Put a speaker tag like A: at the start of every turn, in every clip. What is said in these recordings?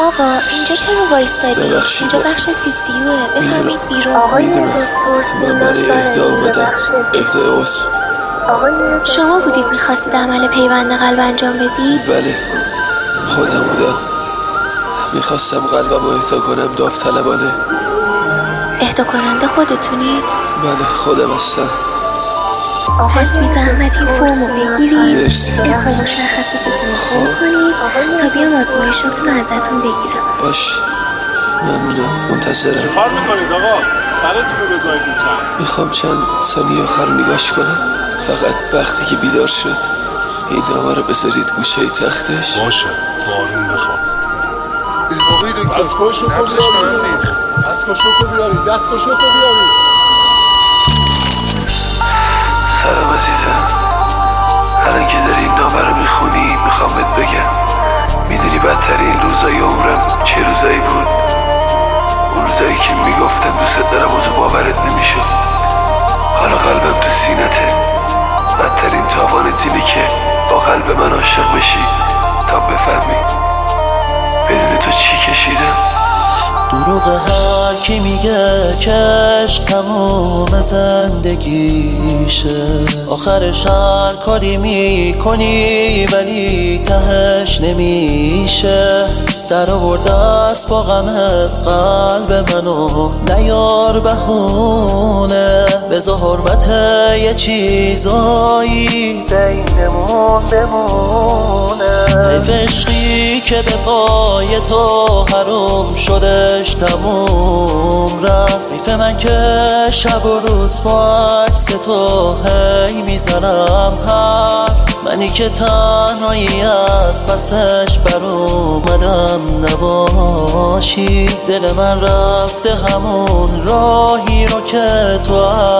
A: آقا اینجا چرا وایستادی؟ اینجا بخش CCUه، بفرمایید بیرون.
B: میدونم من برای اهدا اومدم. اهدا عضو.
A: شما بودید میخواستید عمل پیوند قلب انجام بدید؟
B: بله خودم بودم. میخواستم قلبم رو اهدا کنم داوطلبانه.
A: اهدا کننده خودتونید؟
B: بله خودم هستم.
A: پس بی زحمت این فرمو بگیرید،
B: مرسی.
A: اسم مشخصاتتون رو پر کنید تا بیام آزمایشاتون رو ازتون بگیرم.
B: باش ممنونم، منتظرم.
C: کار میکنید آقا؟ سرتون رو بذارید لطفا.
B: میخوام چند ثانیه آخر رو نگاش کنم، فقط وقتی که بیدار شد این نامه رو بذارید گوشه تختش.
C: باشه تو آروم بخواب.
D: آقای دکتر دستگاهشو کو بیارید. دستگاهشو کو بیارید. دستگاهشو کو بیارید.
B: سلام عزیزم، الان که داری این نامه رو میخونی میخوام بهت بگم میدونی بدترین روزای عمرم چه روزایی بود؟ اون روزایی که میگفتم دوست دارم و تو باورت نمیشد. حالا قلبم تو سینته. بدترین تاوانت اینه که با قلب من عاشق بشی تا بفهمی بدون تو چی کشیدم.
E: دروغ هر کی میگه که عشق تموم زندگیشه، آخرش هر کاری میکنی ولی تهش نمیشه. در آورده است با غمت قلب منو نیار بهونه، بذار حرمت یه چیزایی بینمون بمونه. حیف عشقی که به پای تو حروم شدش تموم رفت. حیف من که شب و روز با عکس تو هی میزنم حرف. منی که تنهایی از پسش بر اومدم نباشی. دل من رفته همون راهی رو که تو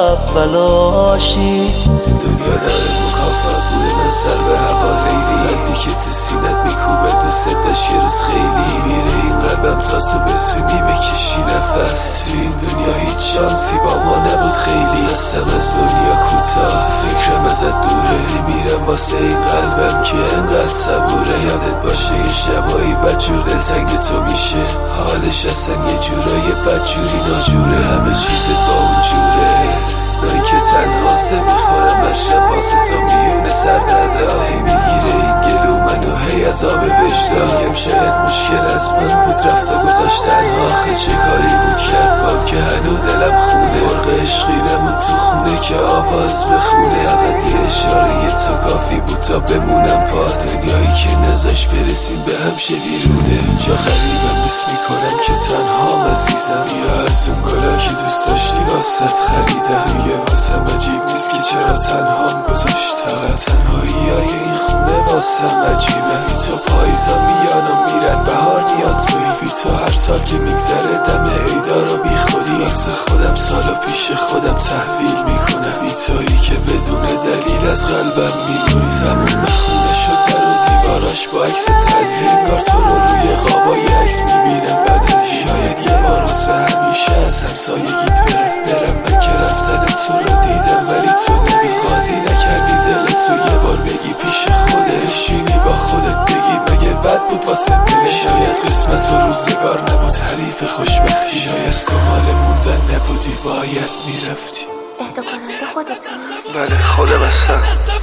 E: اولاشی.
B: دنیا داره مکافات بوده من سر به هوا لیلی. قلبی که تو سینت میکوبه دوست داشت یه روز خیلی میره این قلبم ساسو بسونی بکشی نفس. تو این دنیا هیچ شانسی با ما نبود خیلی. هستم از دنیا کوتاه فکرم ازت دوره. میمیرم واسه این قلبم که انقدر صبوره. یادت باشه یه شبایی بدجور دلتنگ تو میشه. حالش اصلا یه جورای بدجوری ناجوره. همه چیزت با اون جوره. من که تنها سه میخورم هر شب واسه تو میونه سردرده آهی میگیره این گلو منو هی عذاب وجدان. میگم شاید مشکل از من بود رفت و گذاشت تنها. آخه چه کاری بود کرد با که هنو دلم خونه. مرغ عشقی نمون تو خونه که آواز بخونه. فقط یه اشاره تو کافی بود تا بمونم پات. دنیایی که نزاش برسیم به هم شویرونه. اینجا غریبم بس میکنم که تنهام عزیزم. یا از اون گلا که دوست داشتی واسط خریدم. دیگه واسم عجیب نیست که چرا تنهام گذاشت. فقط تنهایی های این خونه واسم عجیبه. بی تو پاییزا میان و میرن بهار میاد توی. بی تو هر سال که میگذره دم عیدا رو بی خودی واسه خودم سالو پیش خودم تحویل میکنم. بی تویی که بدون دلیل از قلبم میگوی. تموم خونه شد در و دیواراش با عکس تعزیه. انگار تو رو روی قابای عکس میبینم بعد از شاید یه بار واسه همیشه از همسایگیت برم من که رفتن تو رو دیدم ولی تو نمیخوازی نکردی دلتو یه بار بگی پیش خودت. شینی با خودت بگی مگه بد بود واسه دلت. شاید قسمت و روزگار نبود حریف خوشبختی. شاید تو مال موندن نبودی باید میرفتی.
A: اهدا کننده خودتونی؟
B: بله خودم هستم.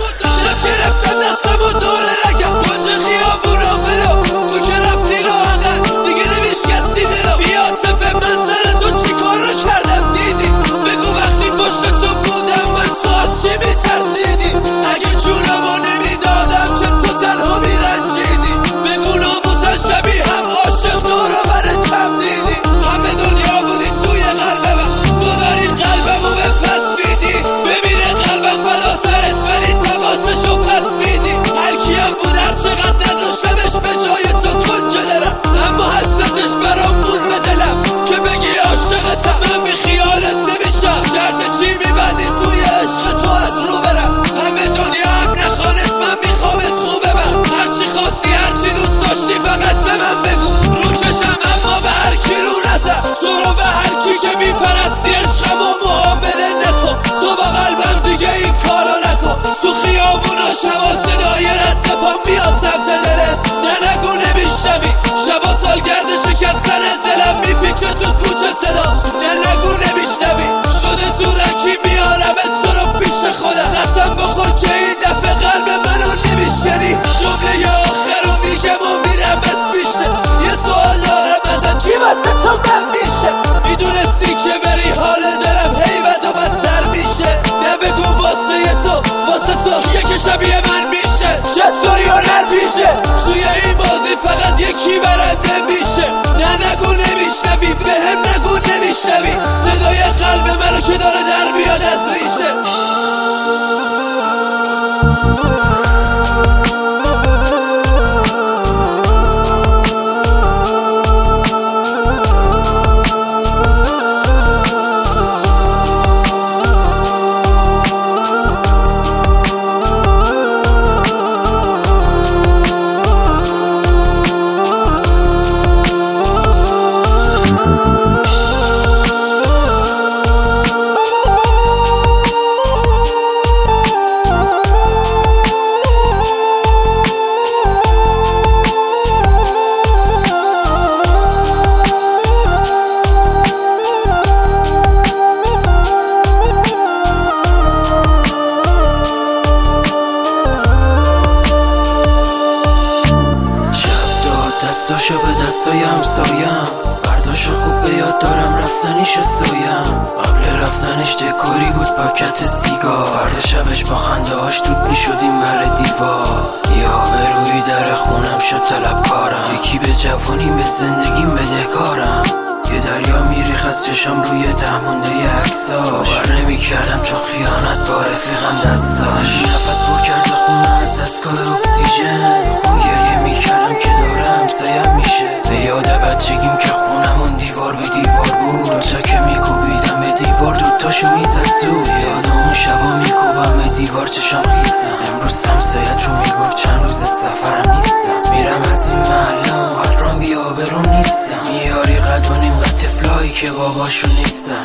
F: رفتن دستم و دور رکم پنج خیابونا فلو. تو که رفتی لاغر دیگه نمیشکستی دلو. بیاتف من سر تو چی کار رو کردم دیدی؟ بگو وقتی پشت تو بودم من تو از چی میترسیدی؟ اگه جونمو نمیدادم که تو تنها میرنجیدی. بگو ناموسن شبیه هم عاشق دورو بره کم دیدی. همه دنیا بودی توی قلب من. تو داری قلبمو به پس میدی. بمیره قلبم فلا سرت ولی تماسشو پس میدی. هر کیم بود هر چقدر صداش نه نگو نمیشنوی شده زورکی میارمت تو رو پیش خودم قسم بخور که این دفعه قلب منو نمیشنی جمله آخر رو میگم و میرم از پیشه یه سوال دارم ازت کی واسه تو من میشه میدونستی که بری حال دلم هی بد و بدتر میشه نه بگو واسه تو کیه که شبیه من میشه چطوری هنر پیشه توی این بازی فقط یکی برنده میشه نه نگو نمیشنوی بهم نگو نمیشنوی صدای قلب منو که داره در میاد از ریشه
G: دستاشو به دستای همسایم فرداشو خوب به یاد دارم رفتنی شد سایم قبل رفتنش دکوری بود پاکت سیگار فردا شبش با خنده هاش دود میشدیم بر دیوار یا به روی در خونم شد طلبکارم یکی به جوانی به زندگیم بدهکارم یه دریا میریخ از چشم روی تهمونده عکساش باور نمیکردم تو خیانت با رفیقم دستاش نفس پر کرده خونه از دستگاه اکسیژن خون گریه میکردم که داره همسایم میشه به یاد بچگیم که خونمون دیوار به دیوار بود دوتا که میکوبیدم به دیوار دوتاشو میزد زود یاد اون شبا میکوبم به دیوار چشم خیستم امروز همسایت رو میگفت چند روز سفرم نیستم میرم از این محله اونقدرام بیابرون نیستم میاری قد و نیم قد طفلایی که باباشون نیستن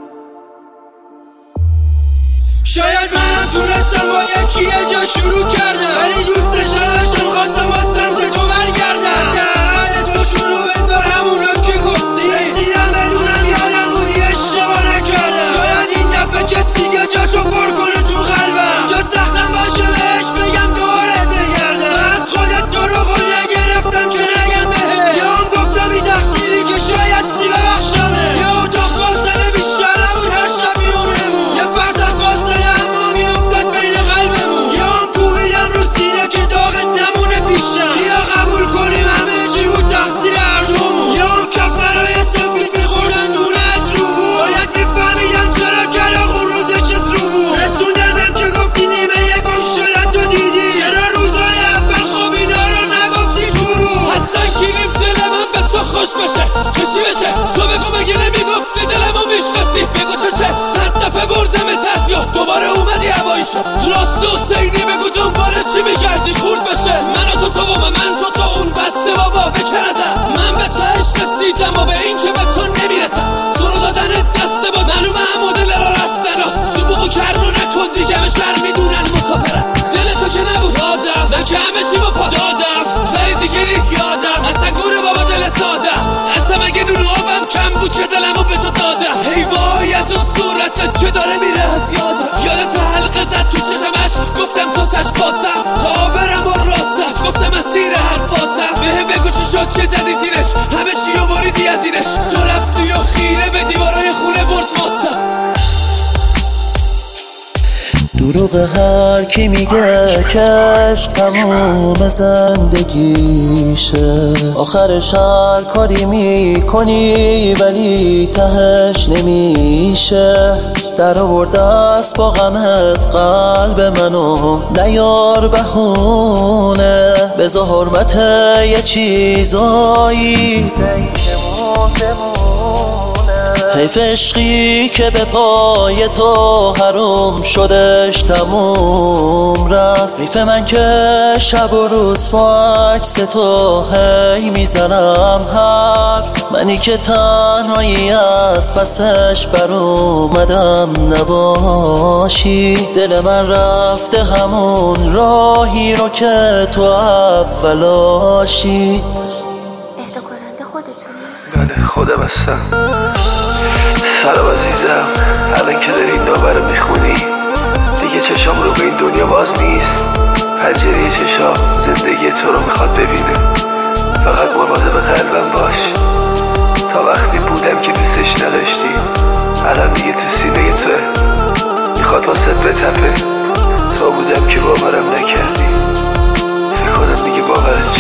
F: شاید منم تونستم با یکی یه جا شروع کردم ولی دوستش نداشتم خواستم با سمت تو برگردم حداقل تو شروع بذار همونا که گفتی رسیدم بدونم یادم بودی اشتباه نکردم شاید این دفعه کسی یا جا تو پر کنه تو قلبم جا سختم باشه بهش بگم دوباره بگردم از خودت تو رو قول نگرفتم که نگم بهت یا هم گفتم این تقصیری که شاید سی ببخشمه یا تا فاصله بیشتر نبود هر شب میونمون یه فرصت فاصله اما میافتاد بین قلبمون یا هم کوبیدم رو سینه که داغت نمونه پیشم یا قبول کنیم همه چی بود تقصیر هر دومون یا هم کفترهای سفید میخوردن دونه از رو بود باید میفهمیدم چرا کلاغون روزه چس رو بود رسوندنم که گفتی نیمه یکم شاید تو دیدی چرا روزای اول خواب اینا رو نگفتی تو رو اصلا گیریم دل من به تو خوش بشه کشی بشه تو بگو مگه نمیگفتی دلمو میشناسی بگو چشه 100 دفعه بردمت از یاد دوباره اومدی هوایی شد راست حسینی بگو دنبال چی میگردی خورد بشه من و تو و من تو اون بسته بابا بکن ازم من به تهش رسیدم و به این که به تو نمیرسم تو رو دادن دسته با معلومه هم مدل را رفتنات سبوقو کرنو نکن دیگه به شر میدونن مسافرم دل تو که نبود آدم من که همه چی با پا دادم ولی دیگه نیست یادم اصلا گوره بابا دل سادم اصلا مگه نور آبم کم بود که دلمو به تو دادم هی وای از اون صورتت که داره میره از یادم یادت حلقه زد تو چشمش گفتم تو تش پاتم آبرم و راتم گفتم اسیر حرفاتم بهم بگو چی شد که زدی زیرش همه چی رو بریدی از اینش تو رفتی و خیره به دیوارای خونه برد ماتم
E: دروغ هر کی میگه که عشق تموم زندگیشه آخرش هر کاری میکنی ولی تهش نمیشه در آورده است با غمت قلب منو نیار بهونه بذار حرمت یه چیزایی حیف عشقی که به پای تو حروم شدش تموم رفت حیف من که شب و روز با عکس تو هی میزنم حرف منی که تنهایی از پسش بر اومدم نباشی دل من رفته همون راهی رو که تو اولاشی
A: اهدا کننده خودتونی؟
B: بله خودم هستم سلام عزیزم، الان که داری این نامه رو میخونی دیگه چشام رو به این دنیا باز نیست. پنجره چشام زندگی تو رو میخواد ببینه. فقط مواظب قلبم باش. تا وقتی بودم که دوستش نداشتی، الان دیگه تو سینه توه، میخواد واسط بتپه. تا بودم که باورم نکردی، فکر کنم دیگه باورت